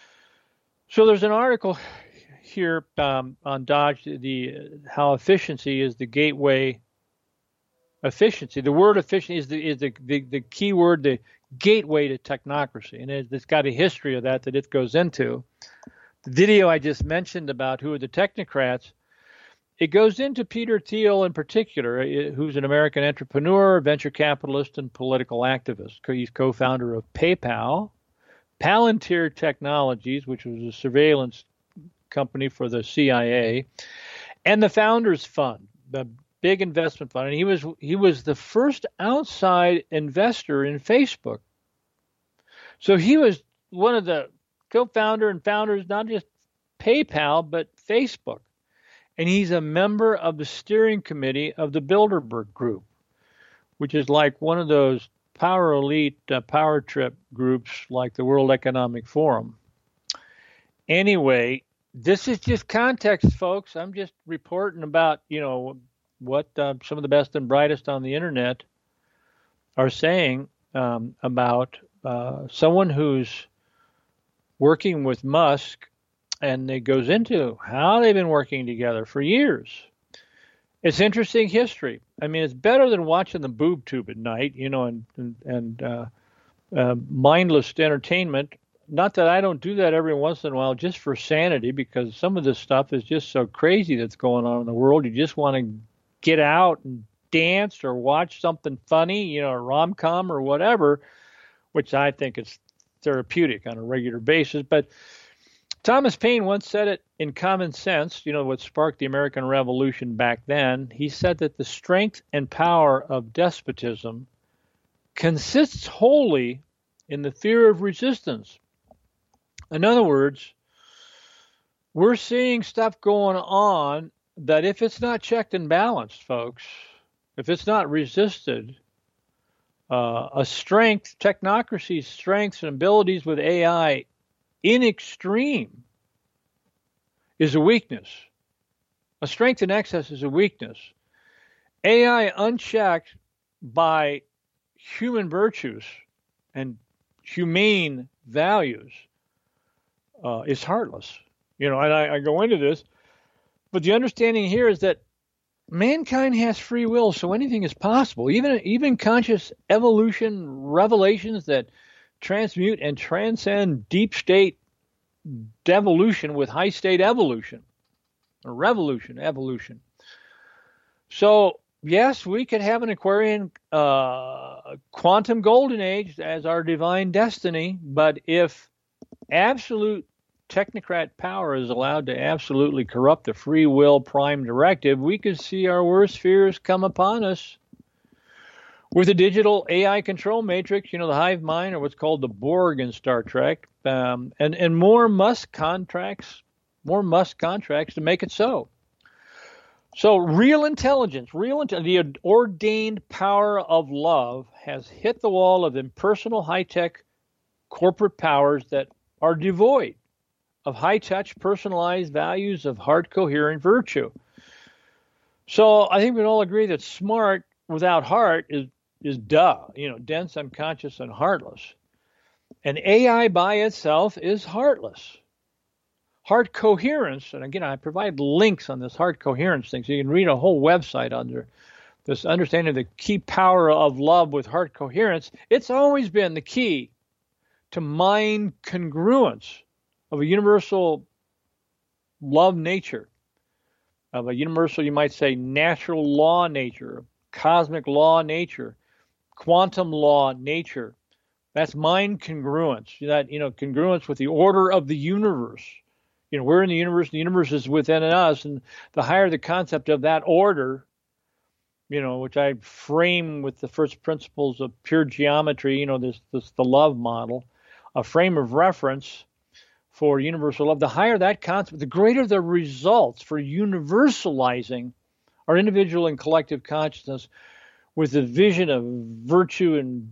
So there's an article here um, on Dodge, the how efficiency is the gateway. Efficiency, the word efficiency is the is the, the, the key word, the gateway to technocracy. And it, it's got a history of that that it goes into. The video I just mentioned about who are the technocrats, it goes into Peter Thiel in particular, who's an American entrepreneur, venture capitalist, and political activist. He's co-founder of PayPal, Palantir Technologies, which was a surveillance company for the C I A, and the Founders Fund, the big investment fund. And he was he was the first outside investor in Facebook. So he was one of the co-founder and founders, not just PayPal, but Facebook. And he's a member of the steering committee of the Bilderberg Group, which is like one of those power elite, uh, power trip groups like the World Economic Forum. Anyway, this is just context, folks. I'm just reporting about, you know, what uh, some of the best and brightest on the internet are saying um, about uh, someone who's working with Musk, and it goes into how they've been working together for years. It's interesting history. I mean, it's better than watching the boob tube at night, you know, and and, and uh, uh, mindless entertainment. Not that I don't do that every once in a while just for sanity, because some of this stuff is just so crazy that's going on in the world. You just want to get out and dance or watch something funny, you know, a rom-com or whatever, which I think is therapeutic on a regular basis. But Thomas Paine once said it in Common Sense, you know, what sparked the American Revolution back then. He said that the strength and power of despotism consists wholly in the fear of resistance. In other words, we're seeing stuff going on that if it's not checked and balanced, folks, if it's not resisted, uh, a strength, technocracy's strengths and abilities with A I in extreme is a weakness. A strength in excess is a weakness. A I unchecked by human virtues and humane values uh, is heartless. You know, and I, I go into this, but the understanding here is that mankind has free will, so anything is possible. Even even conscious evolution revelations that transmute and transcend deep state devolution with high state evolution, or revolution, evolution. So yes, we could have an Aquarian uh, quantum golden age as our divine destiny, but if absolute technocrat power is allowed to absolutely corrupt the free will prime directive, we could see our worst fears come upon us. With a digital A I control matrix, you know, the hive mind, or what's called the Borg in Star Trek, um, and, and more Musk contracts, more Musk contracts to make it so. So real intelligence, real the ordained power of love has hit the wall of impersonal high-tech corporate powers that are devoid of high-touch, personalized values of heart coherent virtue. So I think we can all agree that smart without heart is is duh, you know, dense, unconscious, and heartless. And A I by itself is heartless. Heart coherence, and again, I provide links on this heart coherence thing, so you can read a whole website under this understanding of the key power of love with heart coherence. It's always been the key to mind congruence of a universal love nature, of a universal, you might say, natural law nature, cosmic law nature, quantum law nature. That's mind congruence, that, you know, congruence with the order of the universe. You know, we're in the universe, the universe is within us, and the higher the concept of that order, you know, which I frame with the first principles of pure geometry, you know, this, this the love model, a frame of reference for universal love, the higher that concept, the greater the results for universalizing our individual and collective consciousness with the vision of virtue and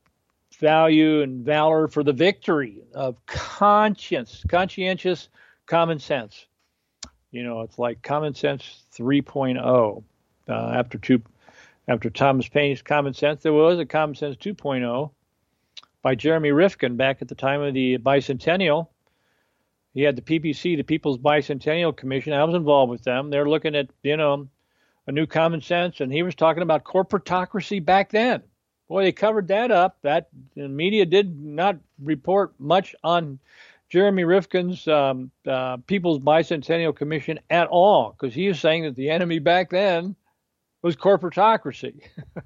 value and valor for the victory of conscience, conscientious common sense. You know, it's like Common Sense three point oh. Uh, after two, after Thomas Paine's Common Sense, there was a Common Sense two point oh by Jeremy Rifkin back at the time of the bicentennial. He had the P B C, the People's Bicentennial Commission. I was involved with them. They're looking at, you know, a new common sense, and he was talking about corporatocracy back then. Boy, they covered that up. That the media did not report much on Jeremy Rifkin's um, uh, People's Bicentennial Commission at all, because he was saying that the enemy back then was corporatocracy.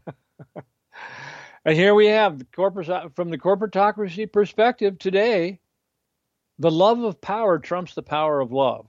And here we have the corporate, from the corporatocracy perspective today, the love of power trumps the power of love.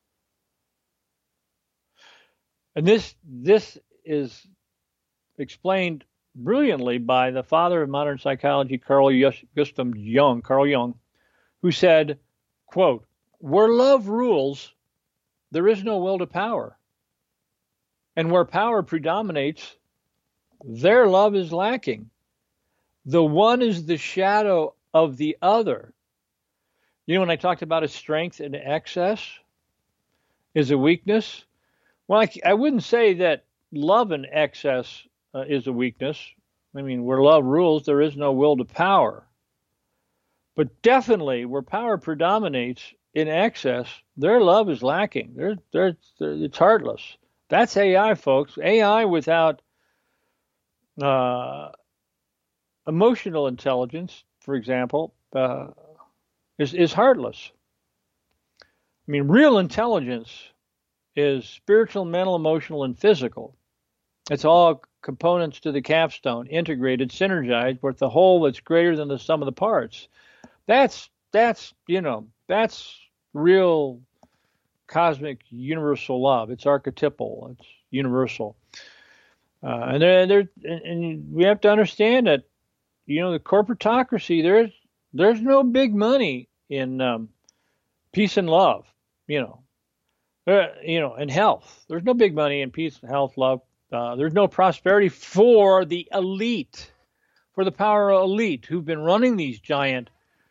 And this this is explained brilliantly by the father of modern psychology, Carl Gustav Jung, Carl Jung, who said, quote, "Where love rules, there is no will to power. And where power predominates, there love is lacking. The one is the shadow of the other." You know, when I talked about a strength in excess is a weakness, well, I, I wouldn't say that love in excess uh, is a weakness. I mean, where love rules, there is no will to power. But definitely, where power predominates in excess, their love is lacking. They're, they're, they're, it's heartless. That's A I, folks. A I without uh, emotional intelligence, for example, uh, is, is heartless. I mean, real intelligence is spiritual, mental, emotional, and physical. It's all components to the capstone, integrated, synergized, with the whole that's greater than the sum of the parts. That's, that's, you know, that's real cosmic universal love. It's archetypal. It's universal. Uh, and there, there, and, and we have to understand that, you know, the corporatocracy, there's, there's no big money in um, peace and love, you know. Uh, you know, and health. There's no big money in peace, health, love, Uh, there's no prosperity for the elite, for the power elite who've been running these giant,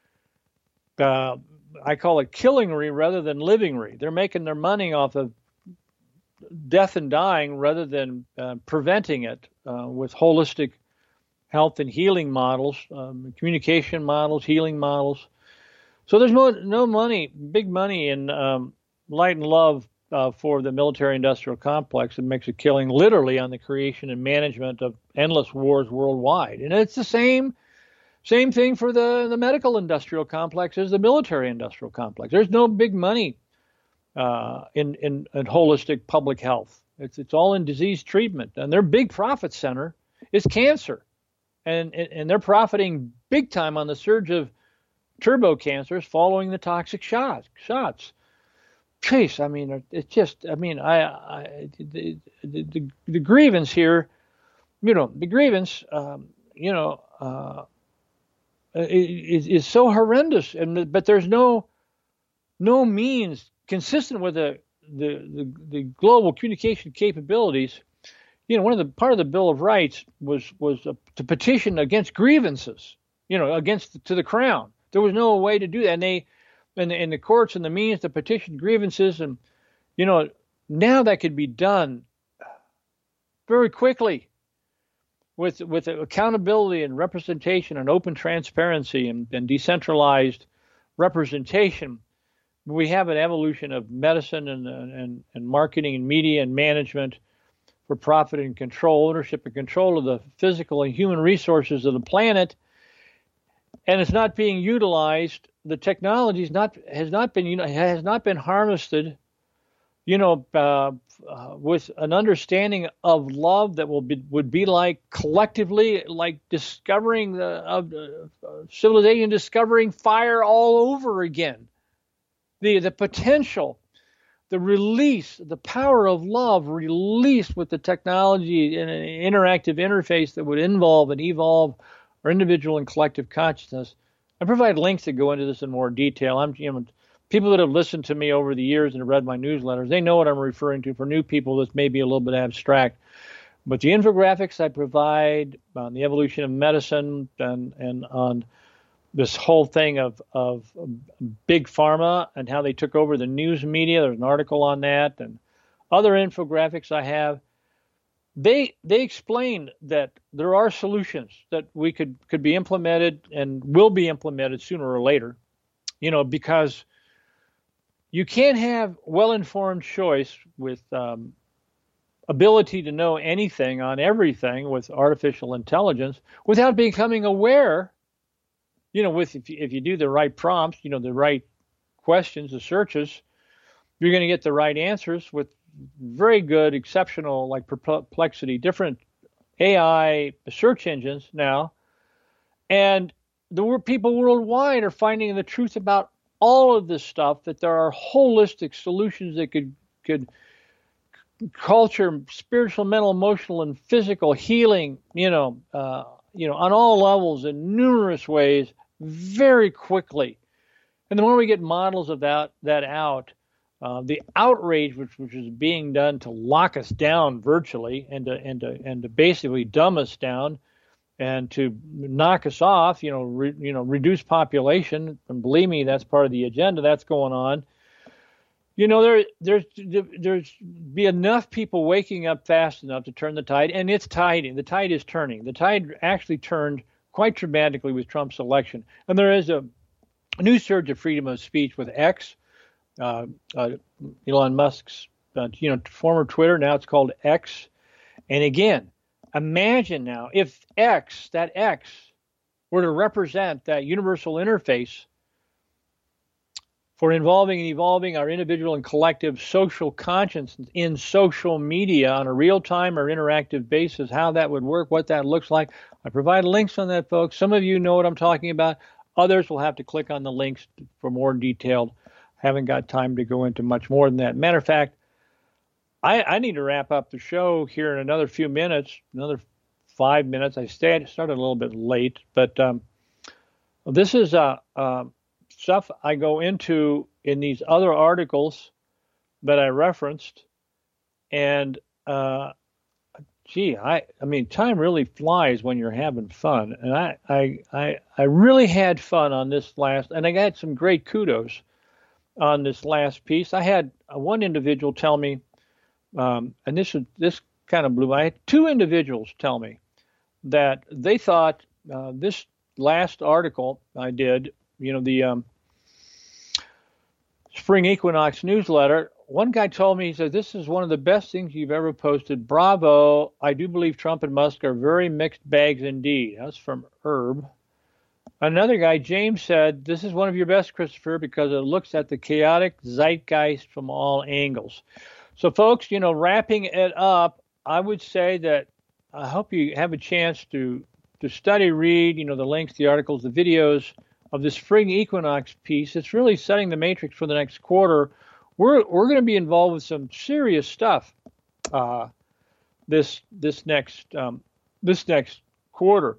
uh, I call it killing-ry rather than living-ry. They're making their money off of death and dying rather than uh, preventing it uh, with holistic health and healing models, um, communication models, healing models. So there's no, no money, big money in um, light and love uh, for the military-industrial complex that makes a killing literally on the creation and management of endless wars worldwide. And it's the same same thing for the, the medical industrial complex as the military-industrial complex. There's no big money uh, in, in, in holistic public health. It's, it's all in disease treatment. And their big profit center is cancer. And, and, and they're profiting big time on the surge of turbo cancers following the toxic shots. shots. Chase, I mean, it's just, I mean, I, I the, the, the, the grievance here, you know, the grievance, um, you know, uh, is, is so horrendous, and but there's no, no means consistent with the, the, the, the global communication capabilities. You know, one of the part of the Bill of Rights was was a, to petition against grievances, you know, against to the crown. There was no way to do that, and they, and the, and the courts and the means to petition grievances, and you know, now that could be done very quickly with with accountability and representation and open transparency and, and decentralized representation. We have an evolution of medicine and and and marketing and media and management for profit and control, ownership and control of the physical and human resources of the planet. And it's not being utilized. The technology is not has not been you know has not been harvested, you know, uh, uh, with an understanding of love that will be would be like collectively like discovering the of uh, civilization, discovering fire all over again. The the potential, the release, the power of love released with the technology in an interactive interface that would involve and evolve our individual and collective consciousness. I provide links that go into this in more detail. I'm, you know, people that have listened to me over the years and have read my newsletters, they know what I'm referring to. For new people, this may be a little bit abstract. But the infographics I provide on the evolution of medicine and, and on this whole thing of, of big pharma and how they took over the news media, there's an article on that, and other infographics I have. They they explain that there are solutions that we could, could be implemented and will be implemented sooner or later, you know, because you can't have well-informed choice with um, ability to know anything on everything with artificial intelligence without becoming aware, you know, with if you, if you do the right prompts, you know, the right questions, the searches, you're going to get the right answers with very good, exceptional, like Perplexity, different A I search engines now. And the people worldwide are finding the truth about all of this stuff, that there are holistic solutions that could, could culture, spiritual, mental, emotional, and physical healing, you know, uh, you know, on all levels in numerous ways very quickly. And the more we get models of that, that out, Uh, the outrage which, which is being done to lock us down virtually and to, and to, and to basically dumb us down and to knock us off, you know, re, you know, reduce population. And believe me, that's part of the agenda that's going on. You know, there, there's, there's be enough people waking up fast enough to turn the tide, and it's tiding. The tide is turning. The tide actually turned quite dramatically with Trump's election. And there is a new surge of freedom of speech with X. Uh, uh, Elon Musk's, uh, you know, former Twitter, now it's called X. And again, imagine now if X, that X, were to represent that universal interface for involving and evolving our individual and collective social conscience in social media on a real-time or interactive basis, how that would work, what that looks like. I provide links on that, folks. Some of you know what I'm talking about. Others will have to click on the links for more detailed. Haven't got time to go into much more than that. Matter of fact, I, I need to wrap up the show here in another few minutes, another five minutes. I stayed, started a little bit late, but um, this is uh, uh, stuff I go into in these other articles that I referenced. And uh, gee, I, I mean, time really flies when you're having fun. And I, I, I, I really had fun on this last, and I got some great kudos on this last piece. I had one individual tell me, um, and this this kind of blew. I had two individuals tell me that they thought uh, this last article I did, you know, the um, Spring Equinox newsletter. One guy told me, he said, this is one of the best things you've ever posted. Bravo. I do believe Trump and Musk are very mixed bags indeed. That's from Herb. Another guy, James, said, this is one of your best, Christopher, because it looks at the chaotic zeitgeist from all angles. So, folks, you know, wrapping it up, I would say that I hope you have a chance to, to study, read, you know, the links, the articles, the videos of the Spring Equinox piece. It's really setting the matrix for the next quarter. We're we're going to be involved with some serious stuff uh, this this next um, this next quarter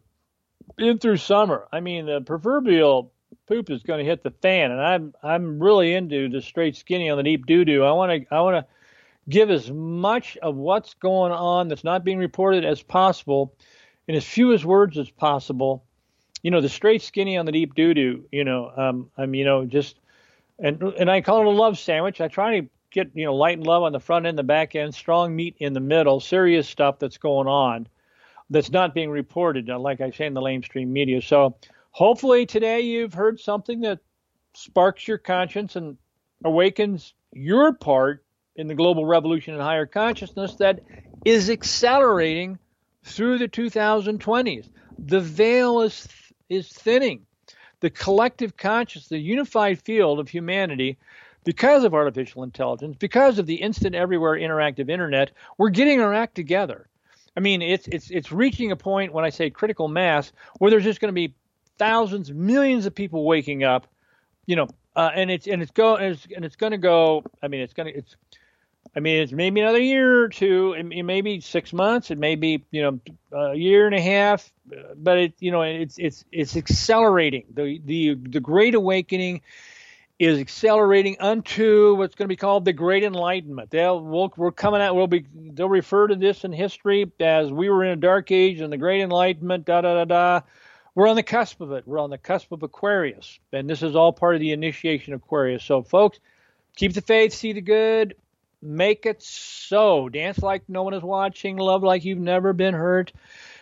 in through summer. I mean, the proverbial poop is going to hit the fan, and I'm I'm really into the straight skinny on the deep doo doo. I want to I want to give as much of what's going on that's not being reported as possible, in as few as words as possible. You know, the straight skinny on the deep doo doo. You know, um, I'm you know just. And and I call it a love sandwich. I try to get, you know, light and love on the front end, the back end, strong meat in the middle, serious stuff that's going on that's not being reported, like I say, in the lamestream media. So hopefully today you've heard something that sparks your conscience and awakens your part in the global revolution in higher consciousness that is accelerating through the two thousand twenties. The veil is is thinning. The collective conscious, the unified field of humanity, because of artificial intelligence, because of the instant everywhere interactive internet, we're getting our act together. I mean, it's it's it's reaching a point when I say critical mass where there's just going to be thousands, millions of people waking up, you know, uh, and it's and it's go and it's, and it's going to go. I mean, it's going to it's. I mean, it's maybe another year or two. It, it may be six months. It may be, you know, a year and a half. But it, you know, it's it's it's accelerating. The the the Great Awakening is accelerating unto what's going to be called the Great Enlightenment. They'll we'll, we're coming out. We'll be they'll refer to this in history as we were in a dark age and the Great Enlightenment. Da da da da. We're on the cusp of it. We're on the cusp of Aquarius, and this is all part of the initiation of Aquarius. So, folks, keep the faith, see the good. Make it so. Dance like no one is watching. Love like you've never been hurt.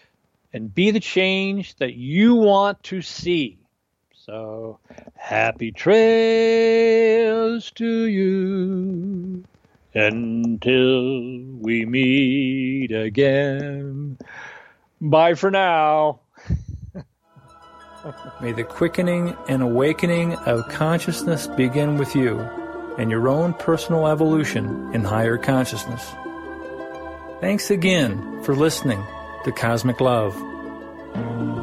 And be the change that you want to see. So, happy trails to you until we meet again. Bye for now. May the quickening and awakening of consciousness begin with you and your own personal evolution in higher consciousness. Thanks again for listening to Cosmic Love.